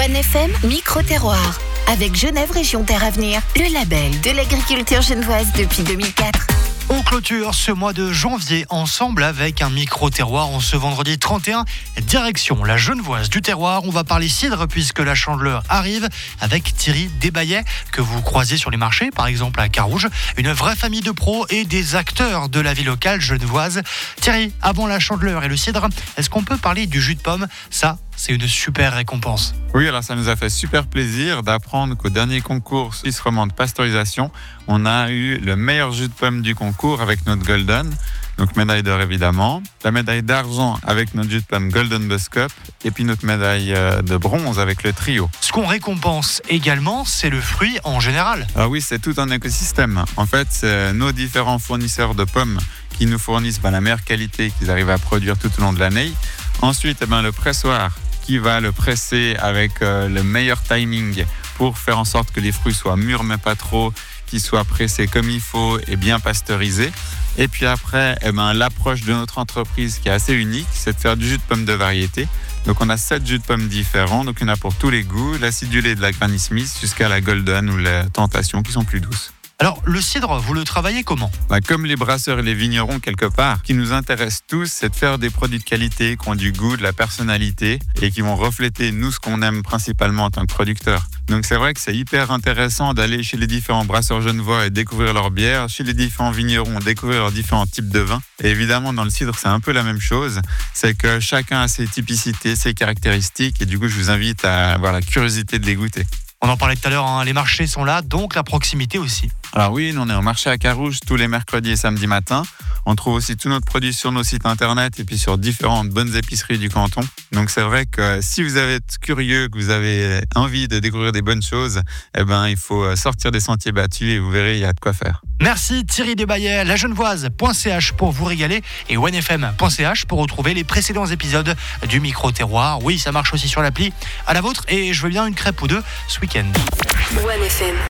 OneFM Micro-terroir. Avec Genève Région Terre Avenir, le label de l'agriculture genevoise depuis 2004. On clôture ce mois de janvier ensemble avec un micro-terroir en ce vendredi 31. Direction la Genevoise du terroir. On va parler cidre puisque la Chandeleur arrive avec Thierry Desbaillet que vous croisez sur les marchés, par exemple à Carouge. Une vraie famille de pros et des acteurs de la vie locale genevoise. Thierry, avant la Chandeleur et le cidre, est-ce qu'on peut parler du jus de pomme ? Ça, c'est une super récompense. Oui, alors ça nous a fait super plaisir d'apprendre qu'au dernier concours Suisse romande pasteurisation, on a eu le meilleur jus de pomme du concours avec notre Golden, donc médaille d'or évidemment, la médaille d'argent avec notre jus de pomme Golden Buzz Cup et puis notre médaille de bronze avec le trio. Ce qu'on récompense également, c'est le fruit en général. Ah oui, c'est tout un écosystème. En fait, c'est nos différents fournisseurs de pommes qui nous fournissent la meilleure qualité qu'ils arrivent à produire tout au long de l'année. Ensuite, le pressoir qui va le presser avec le meilleur timing pour faire en sorte que les fruits soient mûrs mais pas trop, qu'ils soient pressés comme il faut et bien pasteurisés. Et puis après, l'approche de notre entreprise qui est assez unique, c'est de faire du jus de pomme de variété. Donc on a 7 jus de pommes différents, donc il y en a pour tous les goûts, l'acidulé de la Granny Smith jusqu'à la Golden ou la Tentation qui sont plus douces. Alors, le cidre, vous le travaillez comment ? Comme les brasseurs et les vignerons, quelque part, ce qui nous intéresse tous, c'est de faire des produits de qualité qui ont du goût, de la personnalité et qui vont refléter, nous, ce qu'on aime principalement en tant que producteurs. Donc, c'est vrai que c'est hyper intéressant d'aller chez les différents brasseurs genevois et découvrir leurs bières, chez les différents vignerons, découvrir leurs différents types de vins. Et évidemment, dans le cidre, c'est un peu la même chose. C'est que chacun a ses typicités, ses caractéristiques et du coup, je vous invite à avoir la curiosité de les goûter. On en parlait tout à l'heure, les marchés sont là, donc la proximité aussi. Alors oui, nous on est au marché à Carouge tous les mercredis et samedis matin. On trouve aussi tous nos produits sur nos sites internet et puis sur différentes bonnes épiceries du canton. Donc c'est vrai que si vous êtes curieux, que vous avez envie de découvrir des bonnes choses, il faut sortir des sentiers battus et vous verrez, il y a de quoi faire. Merci Thierry Desbaillet, lagenevoise.ch pour vous régaler et onefm.ch pour retrouver les précédents épisodes du micro-terroir. Oui, ça marche aussi sur l'appli. À la vôtre et je veux bien une crêpe ou deux ce week-end. OneFM.